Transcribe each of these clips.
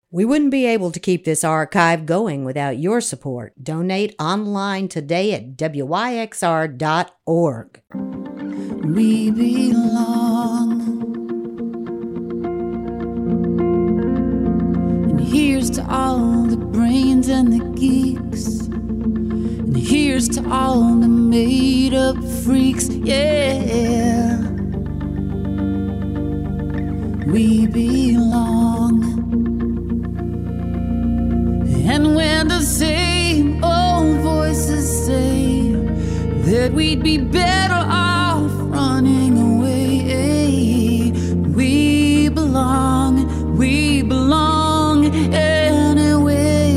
We wouldn't be able to keep this archive going without your support. Donate online today at wyxr.org. We belong. And here's to all the brains and the geeks. And here's to all the made-up freaks. Yeah. We belong. And when the same old voices say that we'd be better off running away, we belong anyway.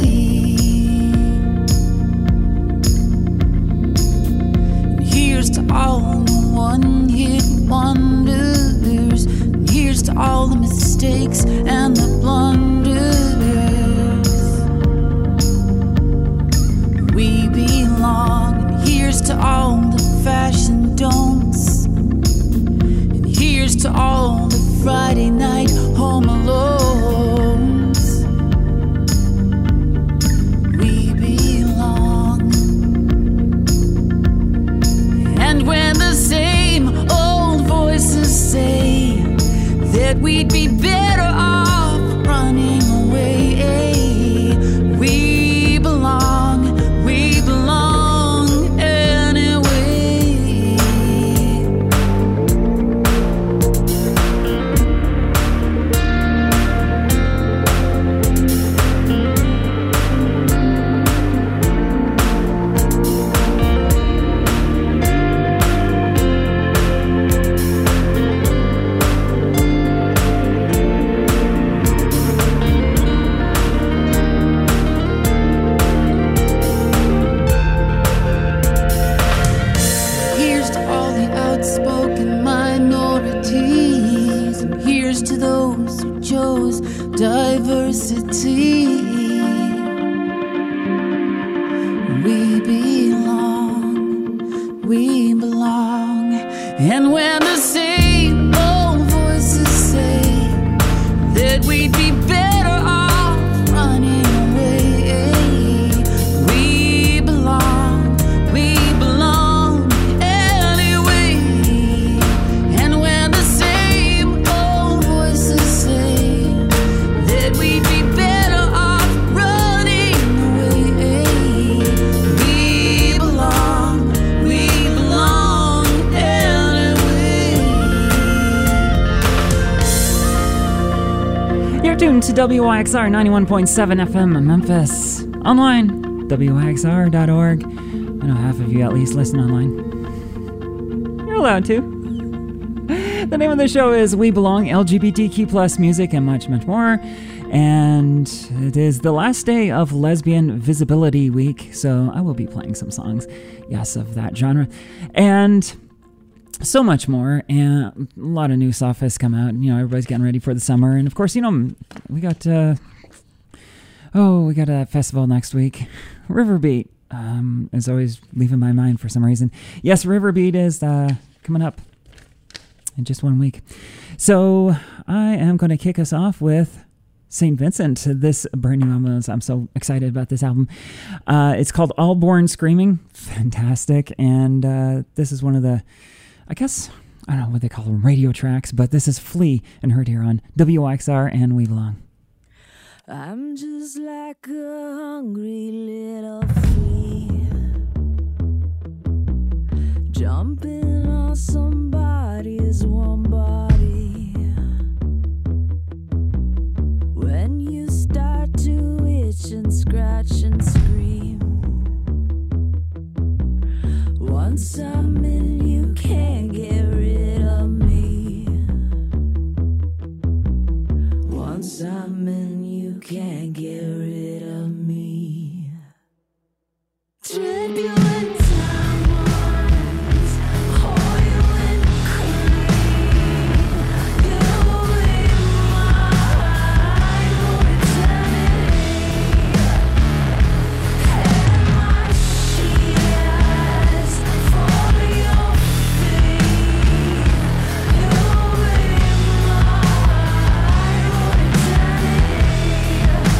And here's to all the one-hit wonders. And here's to all the mistakes and the blunders. We belong. And here's to all the fashion don'ts. And here's to all the Friday night home alones. We belong. And when the same old voices say that we'd be better off running away, we belong anyway. Here's to all the outspoken minorities, and here's to those who chose diversity. We belong. And when the same old voices say that we'd be better off running away, we belong anyway. And when the same old voices say that we'd be better off running away, we belong anyway. You're tuned to WYXR 91.7 FM in Memphis. Online, wyxr.org. I know half of you at least listen online. You're allowed to. The name of the show is We Belong, LGBTQ plus music and much, much more. And it is the last day of Lesbian Visibility Week, so I will be playing some songs, yes, of that genre. And so much more, and a lot of new stuff has come out. You know, everybody's getting ready for the summer, and of course, you know, we got a festival next week. Riverbeat is always leaving my mind for some reason. Yes, Riverbeat is coming up in just 1 week. So I am going to kick us off with St. Vincent, this brand new album. I'm so excited about this album. It's called All Born Screaming. Fantastic. And this is one of the, I guess, I don't know what they call them, radio tracks, but this is Flea and heard here on WYXR and We Belong. I'm just like a hungry little flea, jumping on somebody's warm body. When you start to itch and scratch and scream, once I'm in, you can't get rid of me. Once I'm in, you can't get rid of me. Turbulent times, oil and cream. You'll be mine for eternity. And my shears for your feet. You'll be mine for eternity.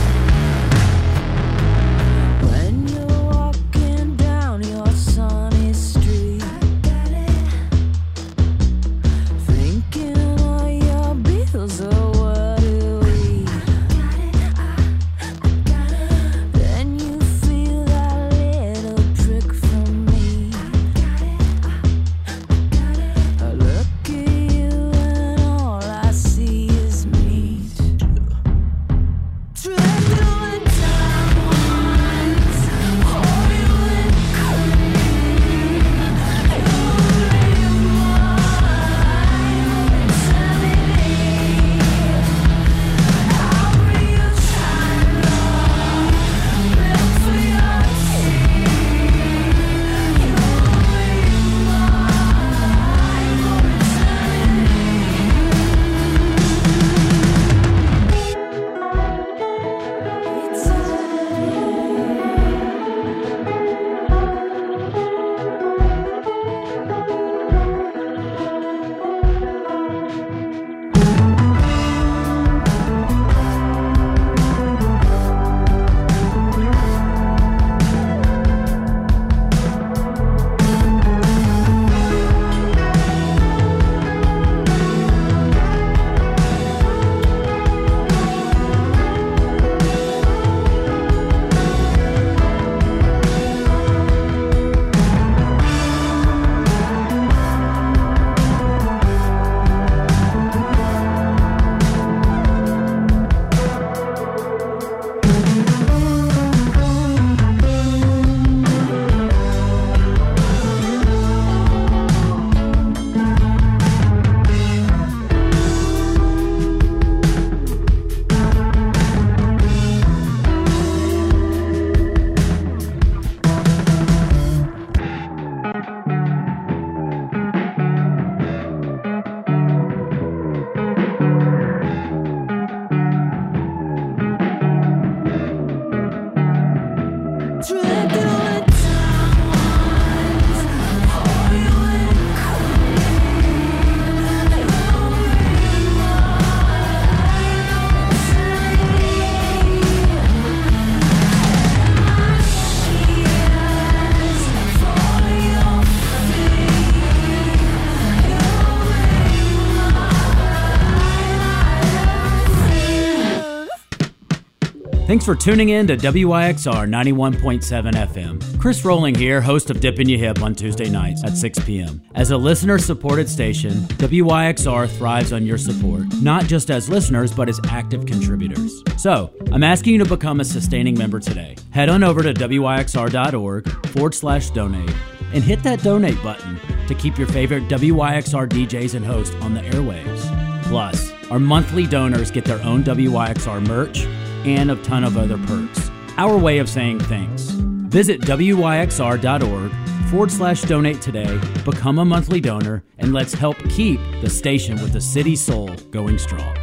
Thanks for tuning in to WYXR 91.7 FM. Chris Rowling here, host of Dippin' Ya Hip on Tuesday nights at 6 p.m. As a listener-supported station, WYXR thrives on your support, not just as listeners, but as active contributors. So, I'm asking you to become a sustaining member today. Head on over to wyxr.org/donate and hit that donate button to keep your favorite WYXR DJs and hosts on the airwaves. Plus, our monthly donors get their own WYXR merch and a ton of other perks. Our way of saying thanks. Visit wyxr.org/donate today, become a monthly donor, and let's help keep the station with the city soul going strong.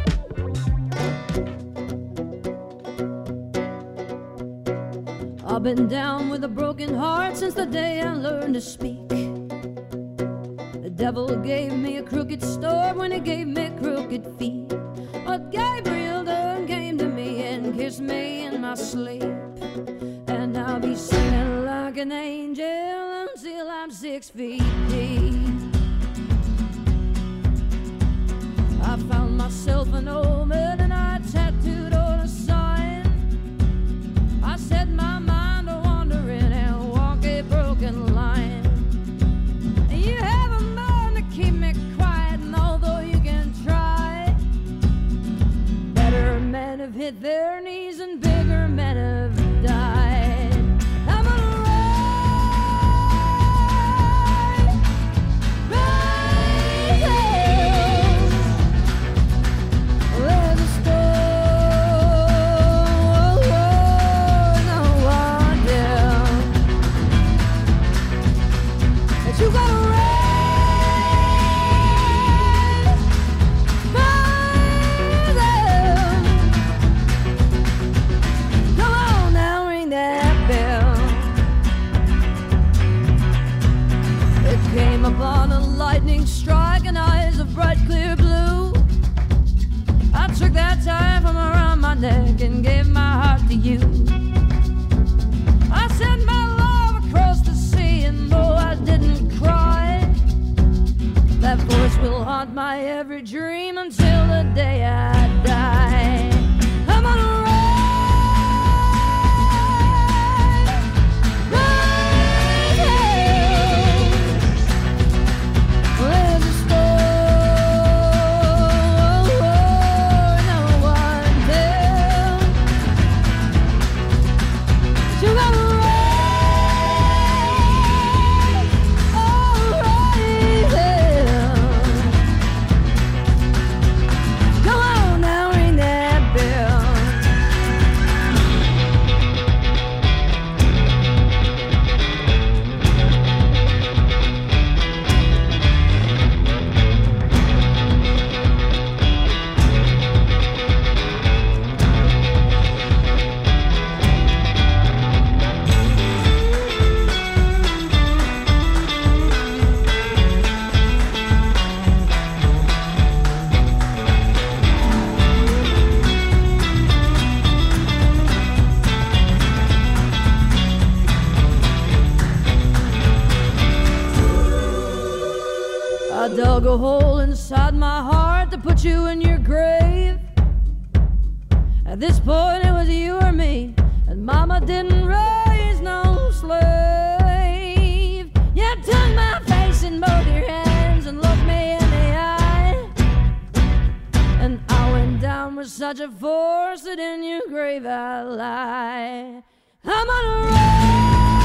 I've been down with a broken heart since the day I learned to speak. The devil gave me a crooked start when he gave me crooked feet. But Gabriel done came to me and kissed me in my sleep. And I'll be singing like an angel until I'm 6 feet deep. I found myself an old man and I tattooed on a sign. I set my mind to wandering and walk a broken line. And you have a mind to keep me quiet, and although you can try, better men have hit their knees and bigger men have died. I'm gonna ride, there's a storm, no one down. But you gotta upon a lightning strike and eyes of bright clear blue. I took that tie from around my neck and gave my heart to you. I sent my love across the sea, and though I didn't cry, that voice will haunt my every dream until the day I die. I'm gonna dug a hole inside my heart to put you in your grave. At this point it was you or me, and Mama didn't raise no slave. You took my face in both your hands and looked me in the eye, and I went down with such a force that in your grave I lie. I'm gonna ride.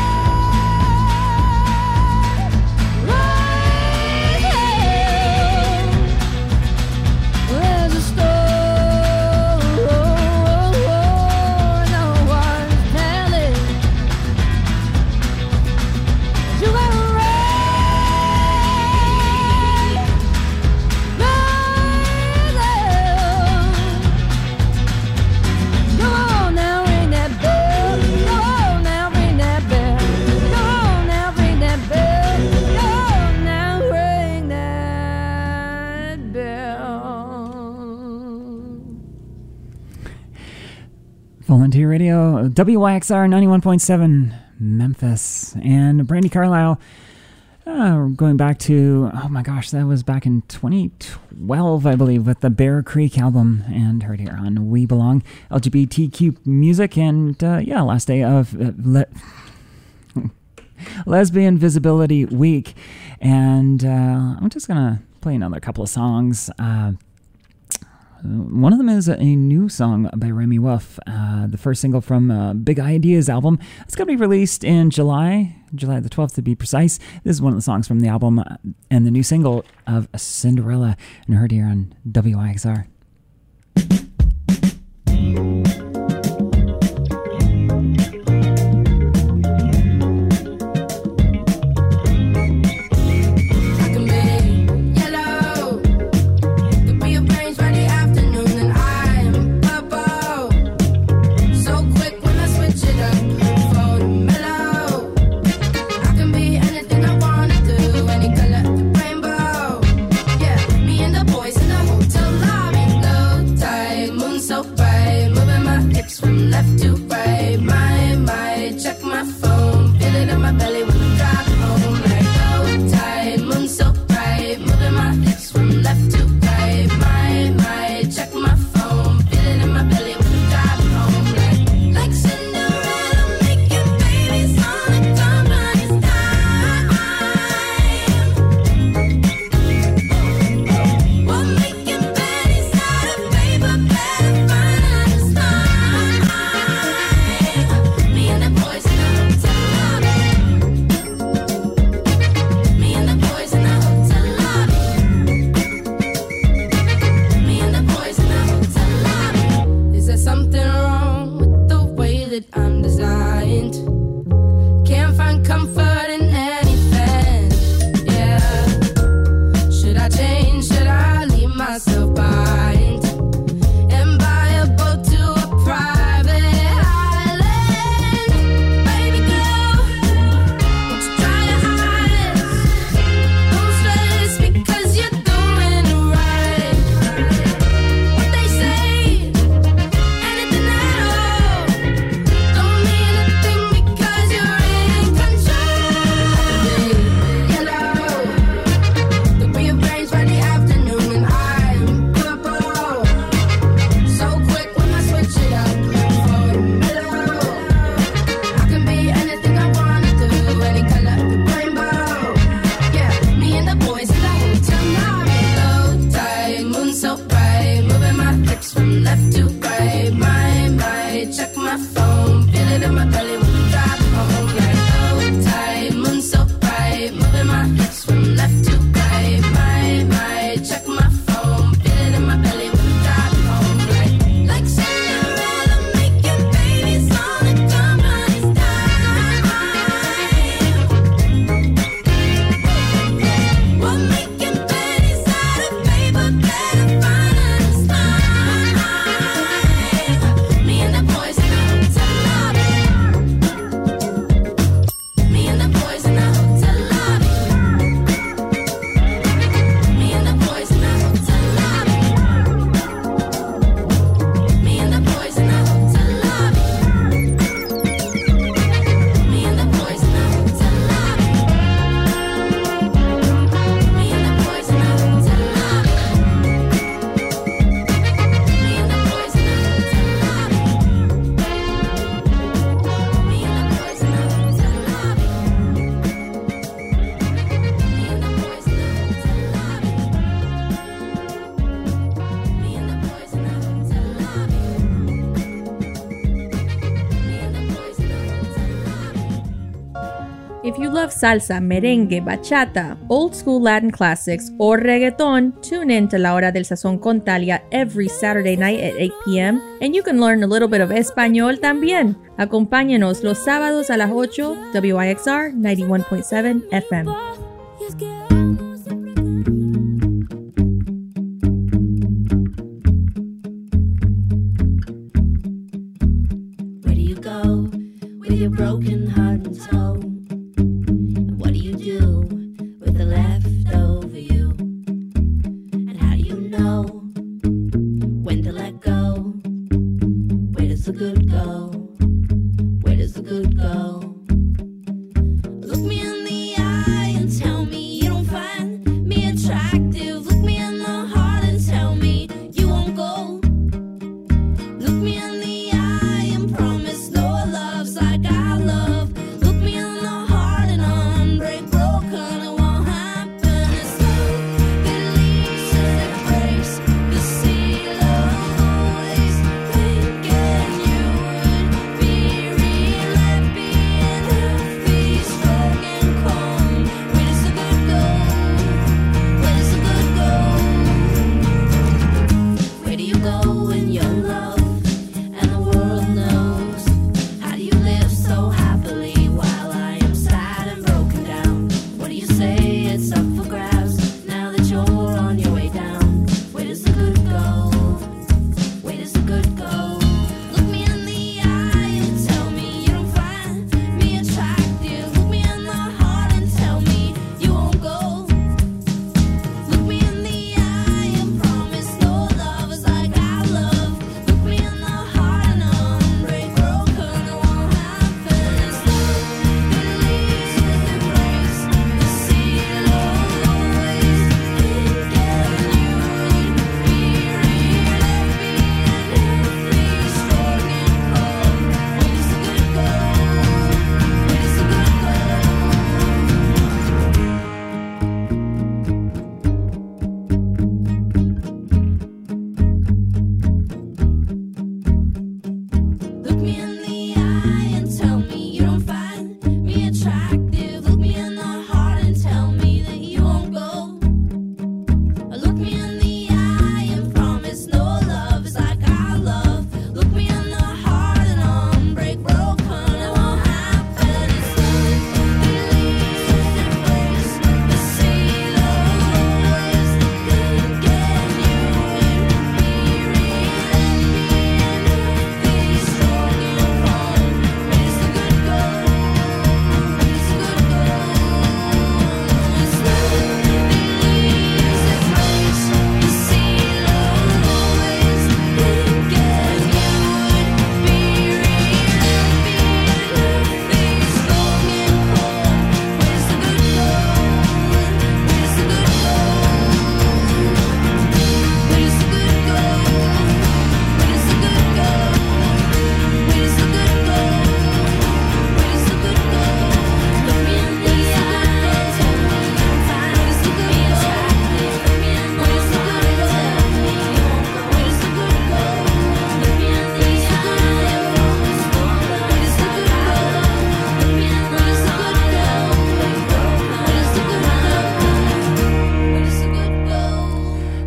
Volunteer Radio, WYXR 91.7 Memphis, and Brandy Carlisle Going back to, oh my gosh, that was back in 2012, I believe, with the Bear Creek album, and heard here on We Belong, LGBTQ music, and last day of Lesbian Visibility Week. And I'm just going to play another couple of songs. One of them is a new song by Remy Wolf, the first single from Big Ideas album. It's going to be released in July the 12th to be precise. This is one of the songs from the album and the new single of Cinderella, and heard here on WIXR. If you love salsa, merengue, bachata, old school Latin classics, or reggaeton, tune in to La Hora del Sazón con Talia every Saturday night at 8 p.m. and you can learn a little bit of español también. Acompáñanos los sábados a las 8, WIXR 91.7 FM. Where do you go with your broken heart and soul? And what do you do with the leftover you? And how do you know when to let go? Where does the good go? Where does the good go? Look me in the eye and tell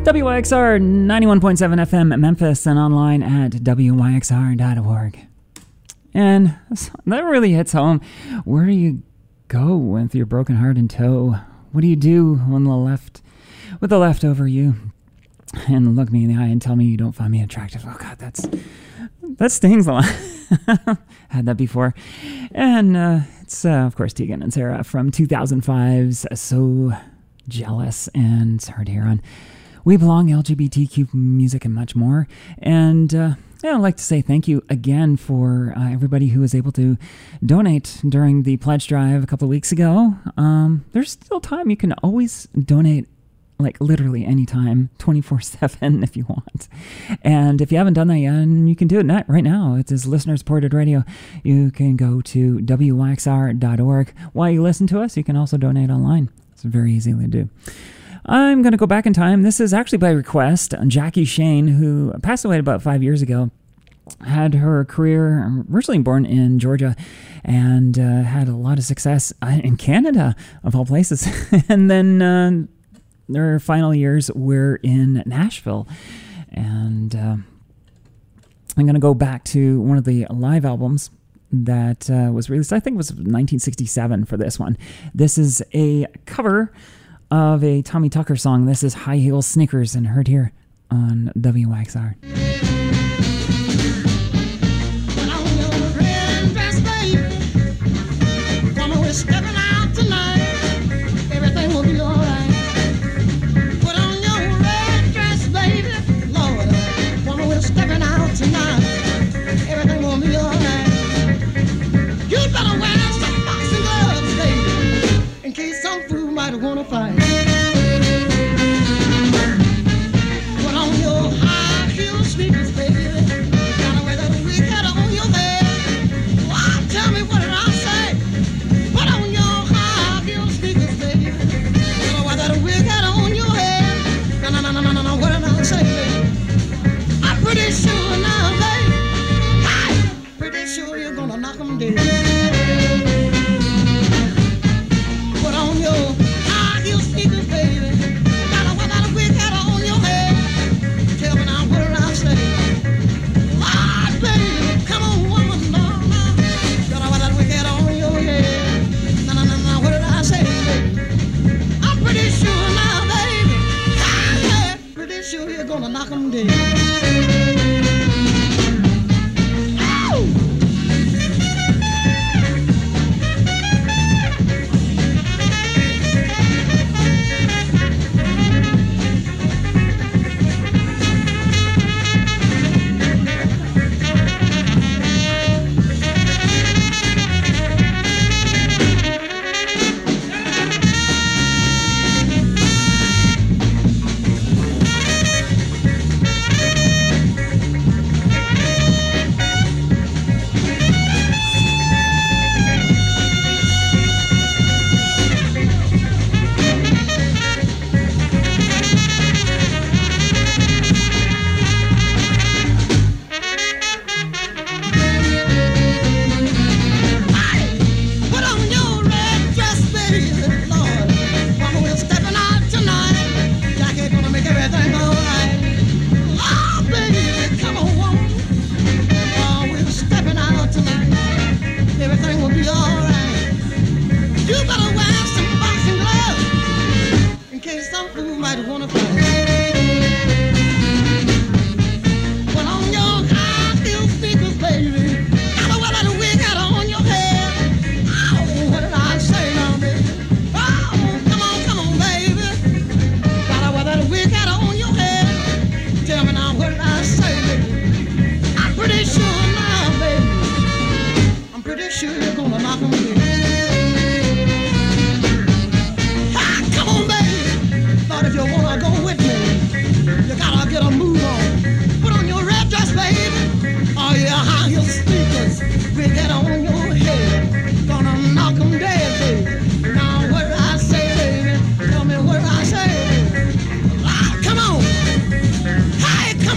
WYXR 91.7 FM at Memphis and online at WYXR.org. And that really hits home. Where do you go with your broken heart in tow? What do you do when with the leftover you? And look me in the eye and tell me you don't find me attractive. Oh God, that stings a lot. Had that before. And it's, of course, Tegan and Sarah from 2005's So Jealous, and it's heard here on We Belong, LGBTQ music, and much more. And I'd like to say thank you again for everybody who was able to donate during the pledge drive a couple of weeks ago. There's still time. You can always donate, like literally anytime, 24/7 if you want. And if you haven't done that yet, and you can do it right now. It is listener-supported radio. You can go to WYXR.org. While you listen to us, you can also donate online. It's very easy to do. I'm going to go back in time. This is actually by request. Jackie Shane, who passed away about 5 years ago, had her career originally born in Georgia and had a lot of success in Canada, of all places. And then their final years were in Nashville. And I'm going to go back to one of the live albums that was released, I think it was 1967 for this one. This is a cover of a Tommy Tucker song. This is High Heel Sneakers, and heard here on WYXR. Stepping out tonight, everything will be alright. Put on your red dress, baby, Lord. Woman, we're stepping out tonight, everything will be alright. You better wear some boxing gloves, baby, in case some fool might wanna fight. Put on your high heel sneakers, baby. Gotta wear that wig hat on your head. Oh, tell me, what did I say? Pretty sure now, baby, pretty sure you're gonna knock 'em dead. Put on your high heel sneakers, baby. Gotta wear that wig hat on your head. Tell me now, what did I say? Lord, baby, come on, woman, no. Gotta wear that wig hat on your head. No, what did I say, baby? I'm pretty sure now, baby, pretty sure you're gonna knock 'em dead.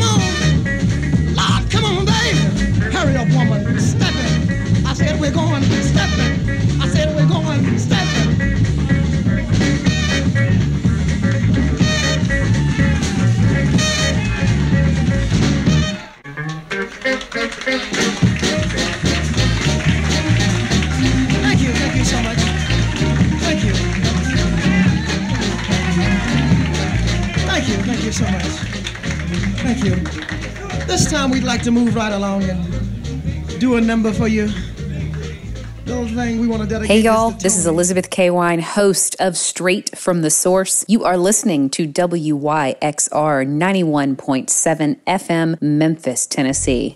Woman, stepping. I said we're going time we'd like to move right along and do a number for you. We want to dedicate. Hey y'all, this is Elizabeth K. Wine, host of Straight from the Source. You are listening to WYXR 91.7 FM, Memphis, Tennessee.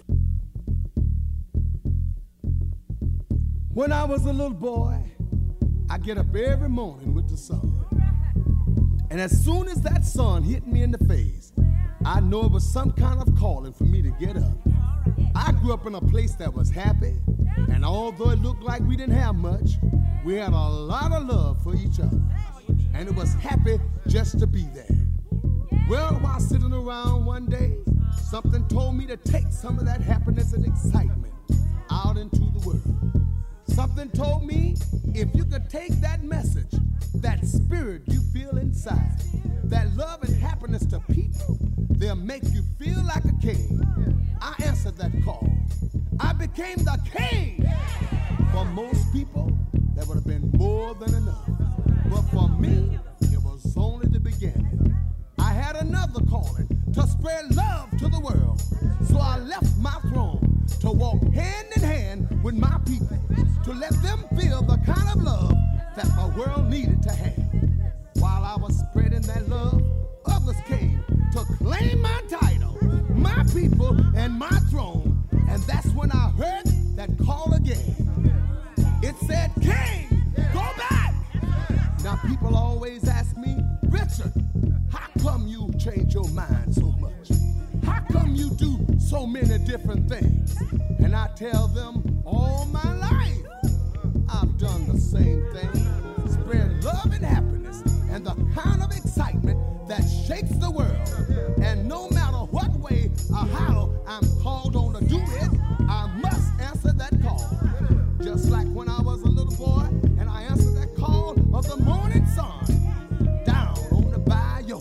When I was a little boy, I get up every morning with the sun. And as soon as that sun hit me in the face, I know it was some kind of calling for me to get up. I grew up in a place that was happy, and although it looked like we didn't have much, we had a lot of love for each other. And it was happy just to be there. Well, while sitting around one day, something told me to take some of that happiness and excitement out into the world. Something told me if you could take that message, that spirit you feel inside, that love and happiness to people, they'll make you feel like a king. I answered that call. I became the king. For most people, that would have been more than enough. But for me, it was only the beginning. I had another calling to spread love to the world. So I left my throne to walk hand in hand with my people, to let them feel the kind of love that the world needed to have. While I was spreading that love, others came to claim my title, my people, and my throne. And that's when I heard that call again. It said, King, go back! Now people always ask me, Richard, how come you change your mind so much? How come you do so many different things? And I tell them, all my life, I've done the same thing. Spread love and happiness and the kind of excitement that shakes the world. And no matter what way or how I'm called on to do it, I must answer that call. Just like when I was a little boy and I answered that call of the morning sun down on the bayou.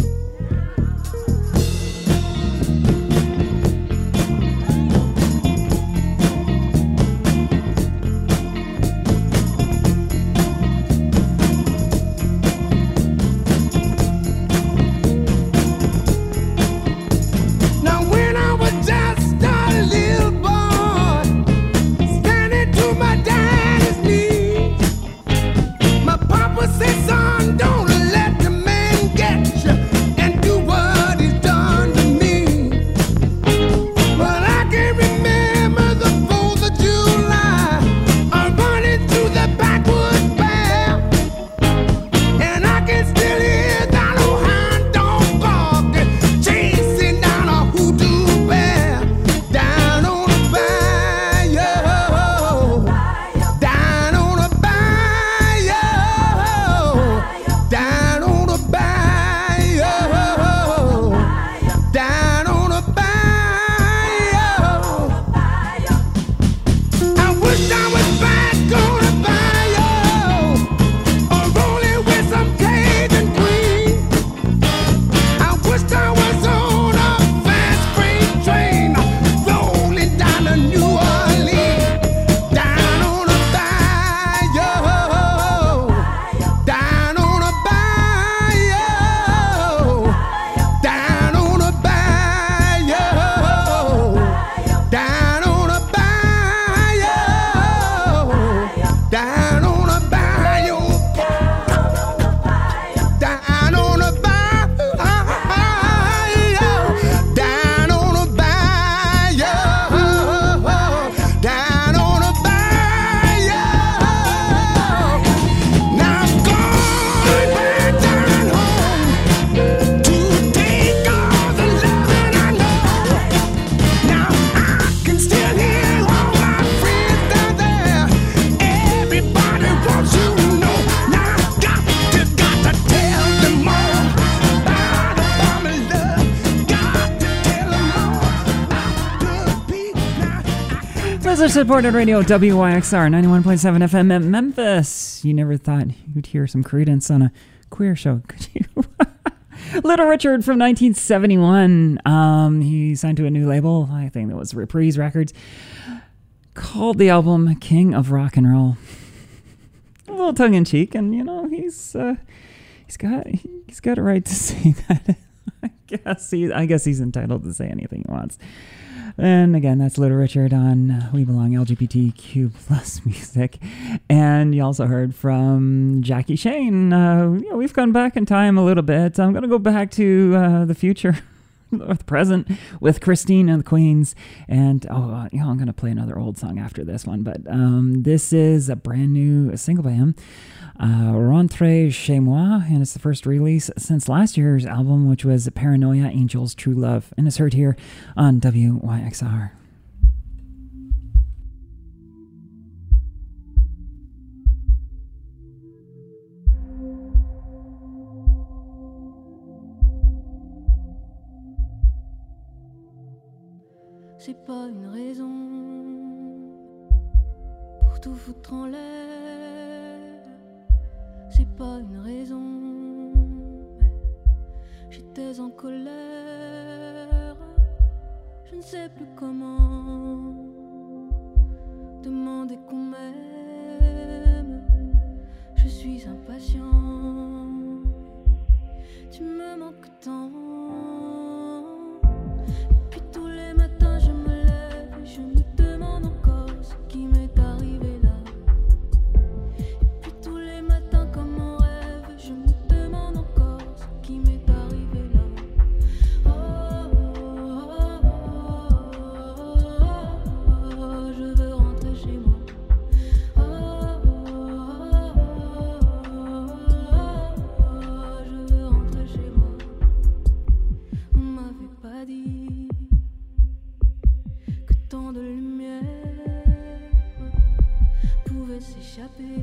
Supported radio WYXR 91.7 FM at Memphis. You never thought you'd hear some Creedence on a queer show, could you? Little Richard from 1971. He signed to a new label, I think that was Reprise Records, called the album King of Rock and Roll. A little tongue in cheek, and you know he's got a right to say that. I guess he's entitled to say anything he wants. And again, that's Little Richard on We Belong LGBTQ plus music. And you also heard from Jackie Shane. We've gone back in time a little bit. I'm going to go back to the future. Or the present with Christine and the Queens. And I'm going to play another old song after this one, but this is a brand new single by him, Rentrez Chez Moi, and it's the first release since last year's album, which was Paranoia Angels True Love, and it's heard here on WYXR. C'est pas une raison pour tout foutre en l'air. C'est pas une raison, mais j'étais en colère. Je ne sais plus comment demander qu'on m'aime. Je suis impatient. Tu me manques tant. Puis tous les matins je me lève et je me demande encore ce qui m'est arrivé là. Et puis tous les matins comme en rêve, je me demande encore ce qui m'est arrivé là. Oh, oh, oh, oh, oh, je veux rentrer chez moi. Oh, oh, oh, je veux rentrer chez moi. On m'avait pas dit que tant de lumière pouvait s'échapper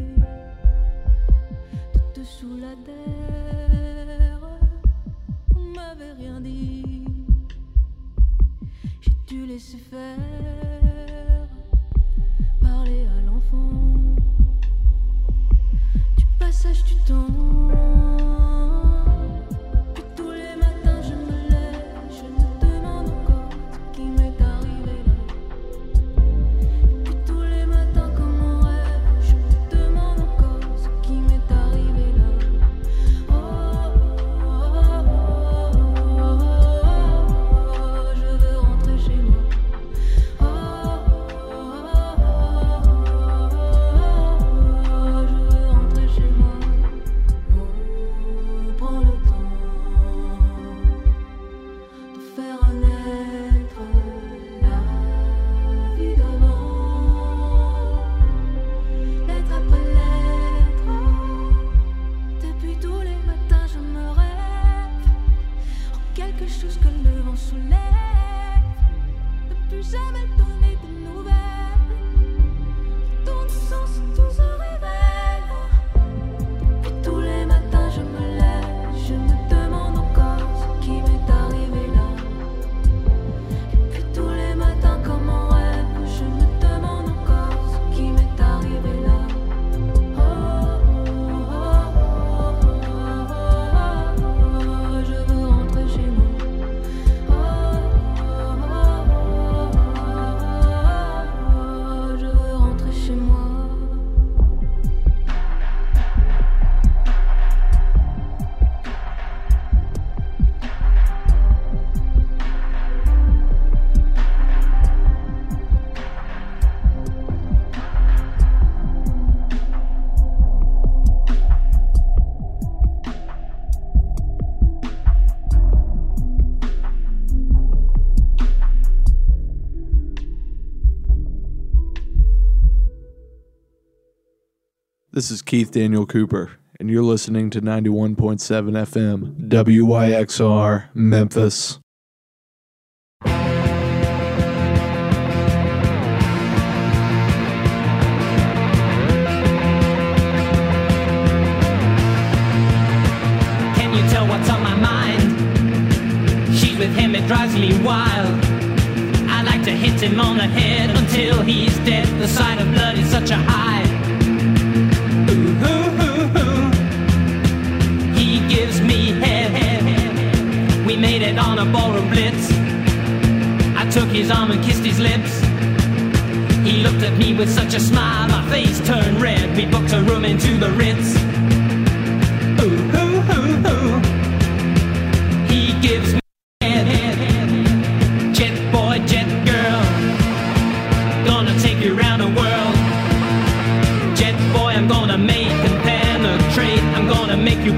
de dessous la terre. On m'avait rien dit, j'ai dû laisser faire, parler à l'enfant du passage du temps. Puis tous les matins je me lève, je me demande encore ce qui m'est arrivé là. Et puis tous les matins comme en rêve, je me demande encore ce qui m'est arrivé là. Oh, oh, oh, oh, oh, je veux rentrer chez moi. Oh, oh, oh, je veux rentrer chez moi. Oh, prends le temps de faire naître la vie d'avant, lettre après lettre. Depuis tous les matins je me rêve en quelque chose que le vent soulève. Ne plus jamais donner de nouvelles, ton sens tout se révèle. Depuis tous les matins je me lève, je me demande encore ce qui m'est arrivé là. Et puis tous les matins comme en rêve, je me demande encore ce qui m'est arrivé là. Oh, oh, oh, oh, oh, je veux rentrer chez moi. Oh, oh, oh, je veux rentrer chez moi. This is Keith Daniel Cooper, and you're listening to 91.7 FM, WYXR, Memphis. Can you tell what's on my mind? She's with him, it drives me wild. I like to hit him on the head until he's dead. The sight of blood is such a high. Ooh, ooh, ooh, ooh. He gives me head. We made it on a ballroom blitz. I took his arm and kissed his lips. He looked at me with such a smile, my face turned red. We booked a room into the Ritz. Ooh, ooh, ooh, ooh. He gives me head. Jet boy, jet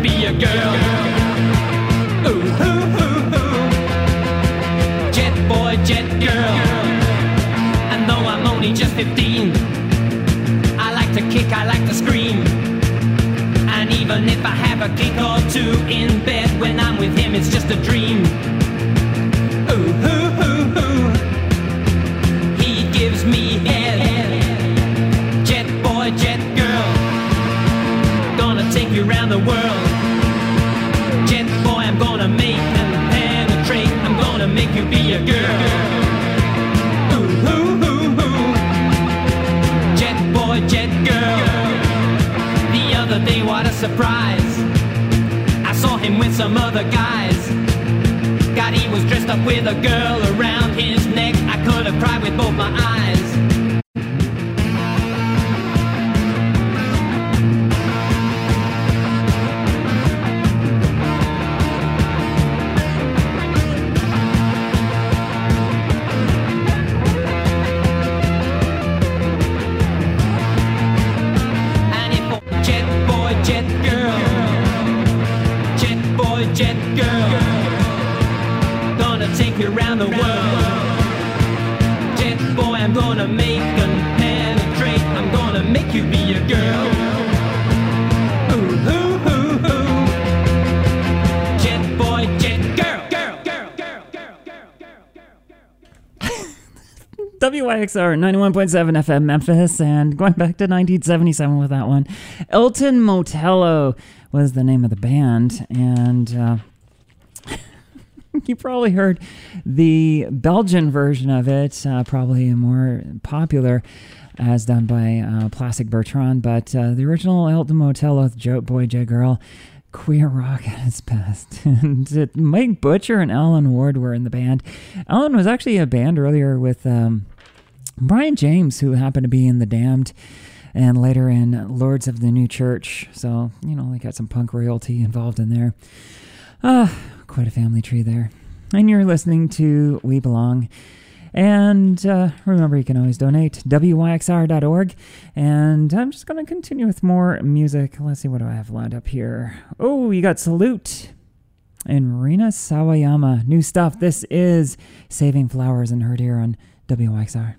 be a girl. Ooh, ooh, ooh, ooh. Jet boy, jet girl. And though I'm only just 15, I like to kick, I like to scream. And even if I have a kick or two in bed, when I'm with him it's just a dream. Ooh, ooh, ooh, ooh. He gives me head. Jet boy, jet girl. Gonna take you around the world. Jet boy, I'm gonna make and penetrate. I'm gonna make you be a girl. Ooh, ooh, ooh, ooh. Jet boy, jet girl. The other day, what a surprise. I saw him with some other guys. God, he was dressed up with a girl around his neck. I could have cried with both my eyes. And if jet boy, jet girl, jet boy, jet girl, gonna take you around the world. Jet boy, I'm gonna make and penetrate. I'm gonna make you be a girl. Ooh, ooh, ooh, ooh. Jet boy, jet girl, girl, girl, girl, girl, girl, girl. WYXR 91.7 FM Memphis, and going back to 1977 with that one. Elton Motello was the name of the band, and you probably heard the Belgian version of it, probably more popular, as done by Plastic Bertrand, but the original Elton Motello with Jet Boy, Jet Girl, queer rock at its best. And Mike Butcher and Alan Ward were in the band. Alan was actually a band earlier with Brian James, who happened to be in The Damned, and later in Lords of the New Church. So, you know, they got some punk royalty involved in there. Quite a family tree there. And you're listening to We Belong. And remember, you can always donate, WYXR.org. And I'm just going to continue with more music. Let's see, what do I have lined up here? Oh, you got Salute and Rina Sawayama. New stuff. This is Saving Flowers, and heard here on WYXR.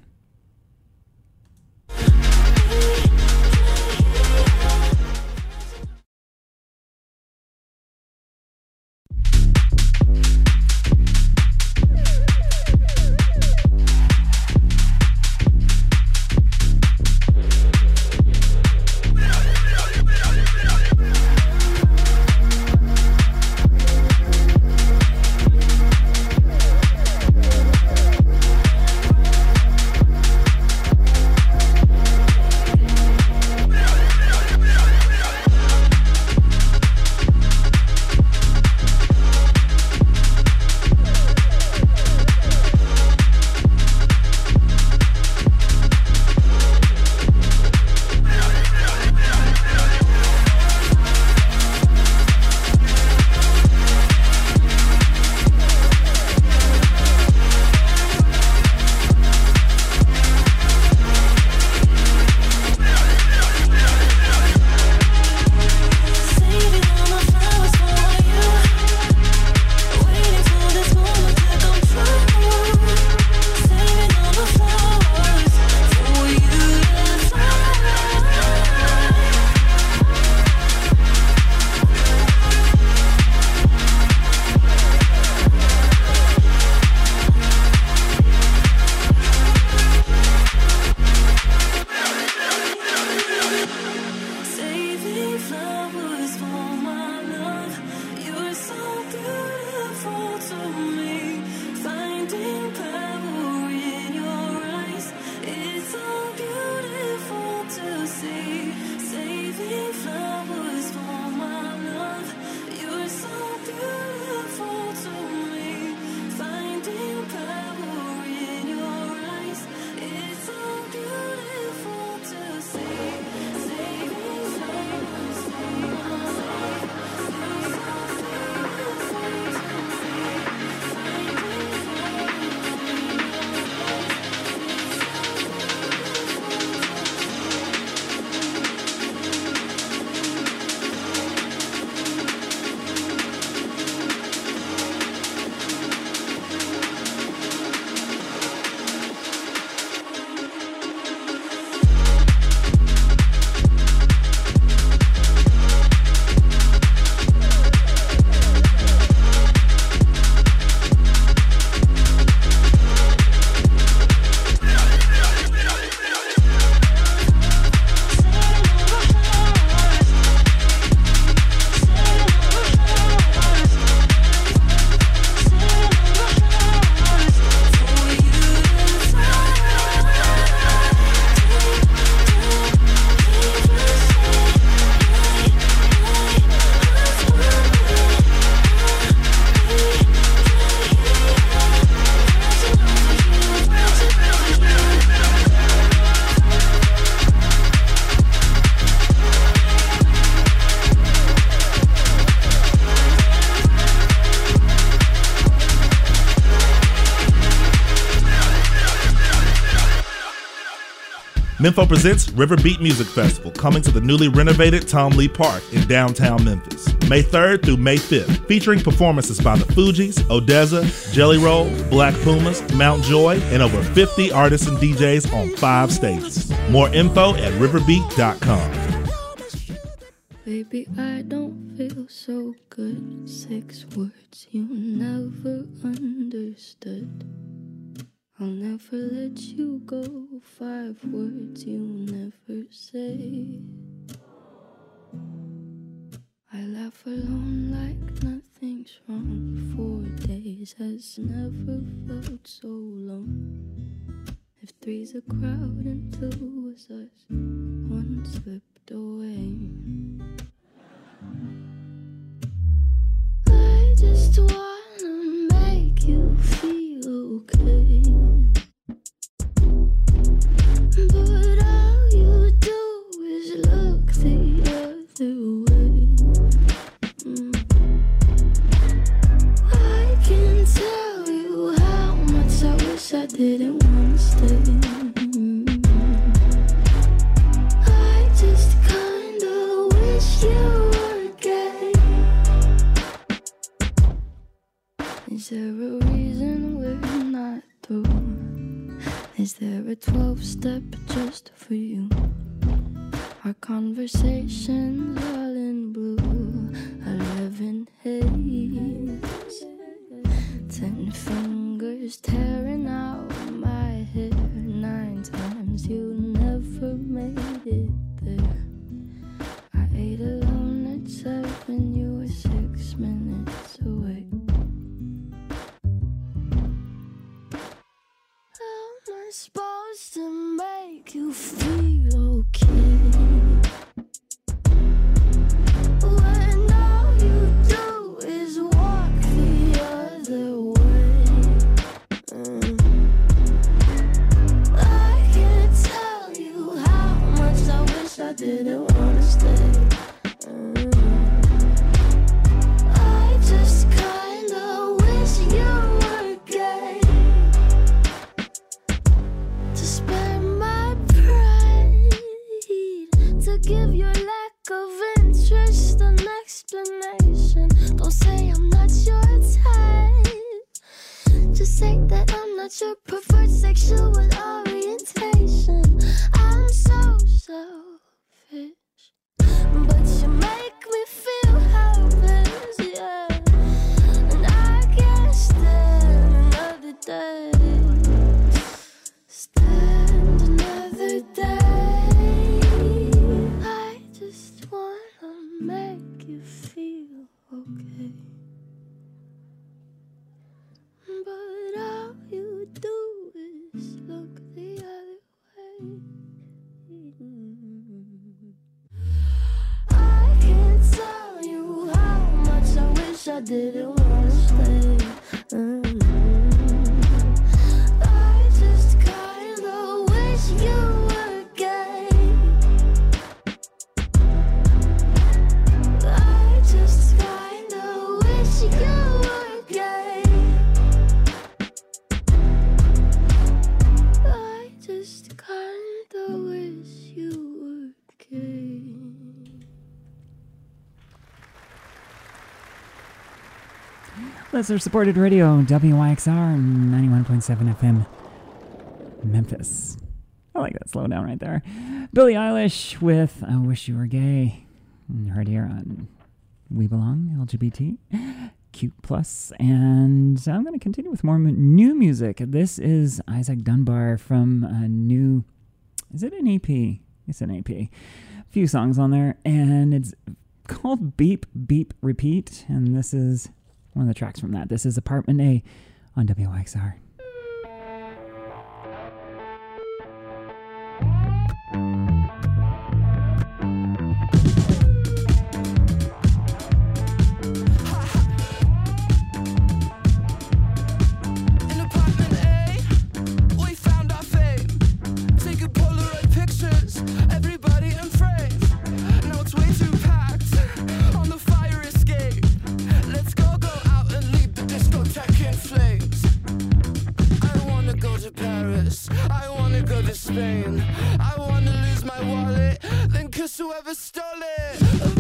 Mempho presents River Beat Music Festival, coming to the newly renovated Tom Lee Park in downtown Memphis, May 3rd through May 5th, featuring performances by the Fugees, Odessa, Jelly Roll, Black Pumas, Mount Joy, and over 50 artists and DJs on 5 stages. More info at riverbeat.com. Baby, I don't feel so good. 6 words you never understood. I'll never let you go. 5 words you never say. I laugh alone like nothing's wrong. 4 days has never felt so long. If 3's a crowd and 2 was us, 1 slipped away. I just wanna make you feel okay. But all you do is look the other way. I can tell you how much I wish I didn't want to stay. I just kinda wish you were gay. Is there a reason we're not through? Is there a 12-step just for you? Our conversations all in blue, 11 haze, 10 fingers tearing out my hair. 9 times you never made it there. I ate alone at 7, you were 6 minutes away. Am I supposed to make you feel okay? When all you do is walk the other way. I can't tell you how much I wish I didn't want to stay. I just kinda wish you were gay. To spare my pride, to give your lack of interest an explanation. Don't say I'm not your type, just say that I'm not your preferred sexual orientation. I'm so selfish, but you make me feel helpless, yeah. And I can't stand another day. Stand another day. I just wanna make you feel okay. But all you do is look the other way. I can't tell you how much I wish I didn't wanna stay. I just kinda wish you were gay. I just kinda wish you were gay. I just kinda wish you were gay. Listener supported radio, WYXR 91.7 FM, Memphis. I like that slow down right there. Billie Eilish with I Wish You Were Gay. Heard here on We Belong, LGBT, Cute Plus. And I'm going to continue with more new music. This is Isaac Dunbar from a new, is it an EP? It's an EP. A few songs on there. And it's called Beep, Beep, Repeat. And this is one of the tracks from that. This is Apartment A on WYXR. Let's go out and leave the discotheque in flames. just whoever stole it.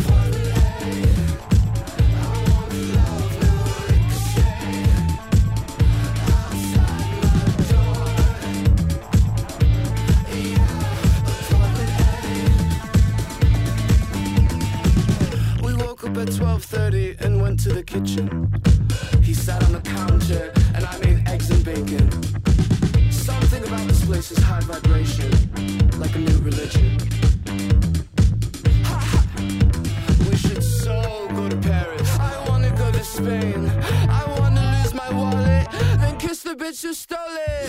We woke up at 12:30 and went to the kitchen. He sat on the counter and I made eggs and bacon. Something about this place is high vibration, like a new religion. Ha ha! We should so go to Paris. I wanna go to Spain. I wanna lose my wallet, then kiss the bitch who stole it.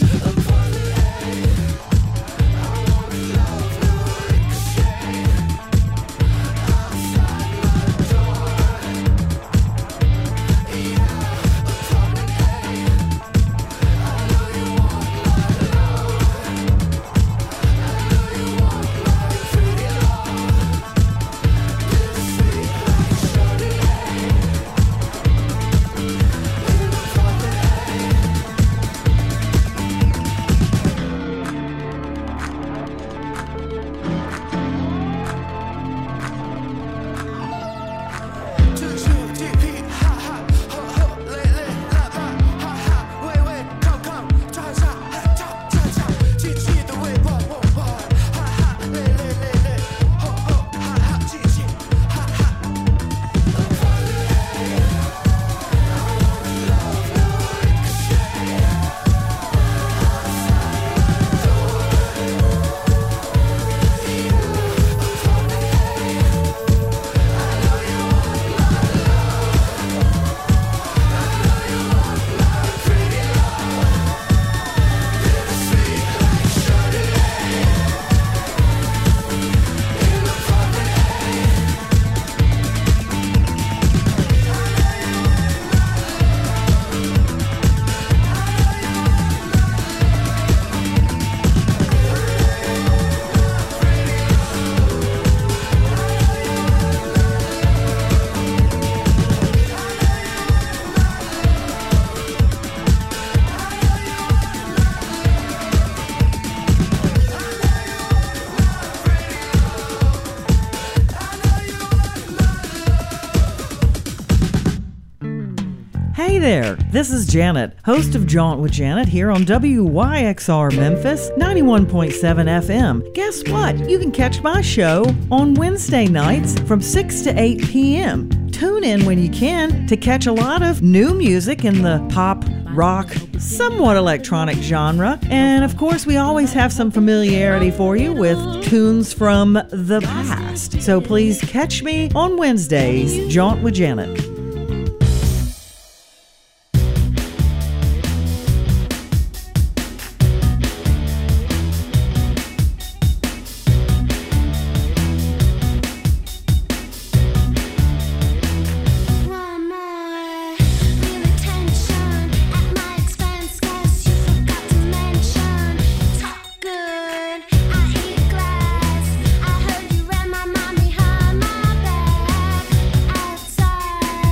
Hey there, this is Janet, host of Jaunt with Janet here on WYXR Memphis 91.7 FM. Guess what? You can catch my show on Wednesday nights from 6 to 8 p.m. Tune in when you can to catch a lot of new music in the pop, rock, somewhat electronic genre. And of course, we always have some familiarity for you with tunes from the past. So please catch me on Wednesdays, Jaunt with Janet. I heard you read my mind behind my back.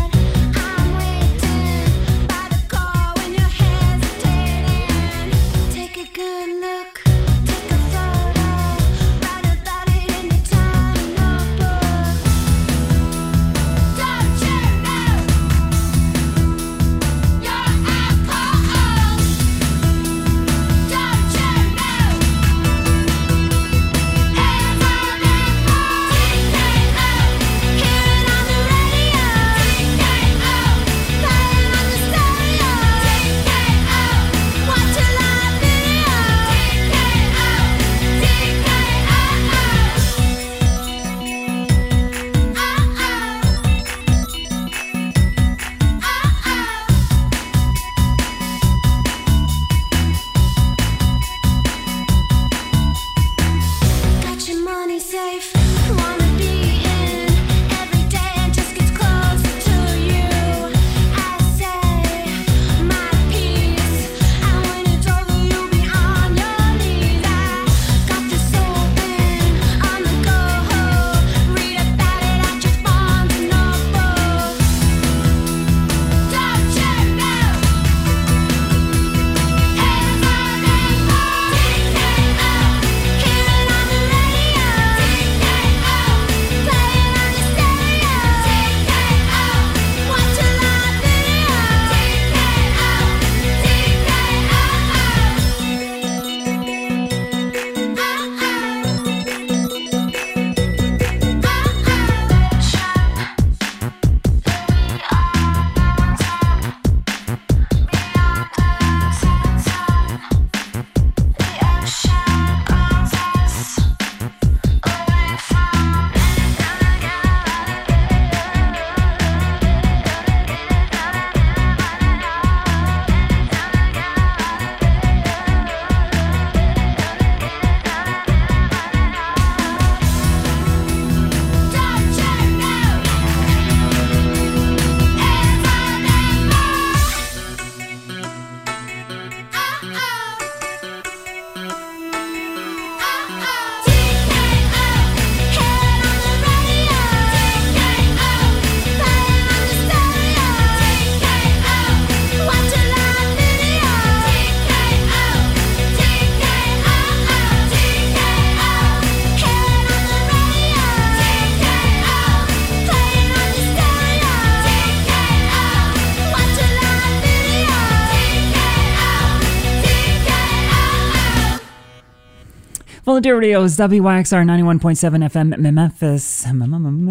Volunteer-Radio's WYXR 91.7 FM Memphis, and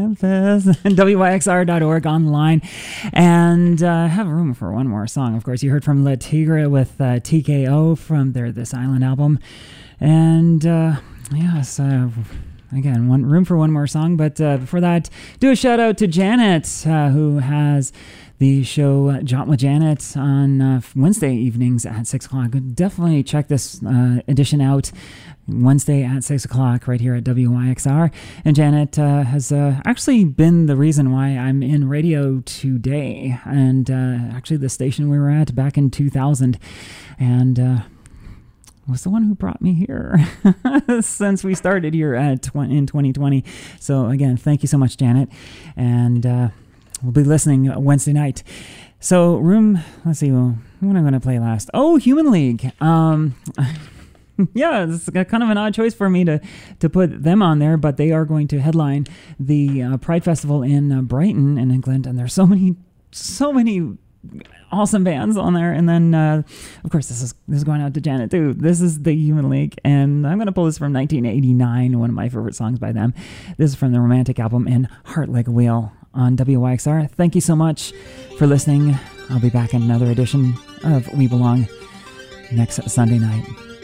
WYXR.org online. And I have room for one more song. Of course, you heard from La Tigre with TKO from their This Island album. And yes, again, room for one more song. But before that, do a shout out to Janet, who has the show Jaunt with Janet on Wednesday evenings at 6 o'clock. Definitely check this edition out Wednesday at 6 o'clock right here at WYXR. And Janet has actually been the reason why I'm in radio today, and actually the station we were at back in 2000, and was the one who brought me here since we started here in 2020. So again, thank you so much, Janet. And we'll be listening Wednesday night. So let's see, what am I going to play last? Oh, Human League. Yeah, it's kind of an odd choice for me to put them on there, but they are going to headline the Pride Festival in Brighton in England, and there's so many awesome bands on there. And then, of course, this is going out to Janet too. This is the Human League, and I'm going to pull this from 1989, one of my favorite songs by them. This is from the Romantic album and Heart Like a Wheel on WYXR. Thank you so much for listening. I'll be back in another edition of We Belong next Sunday night.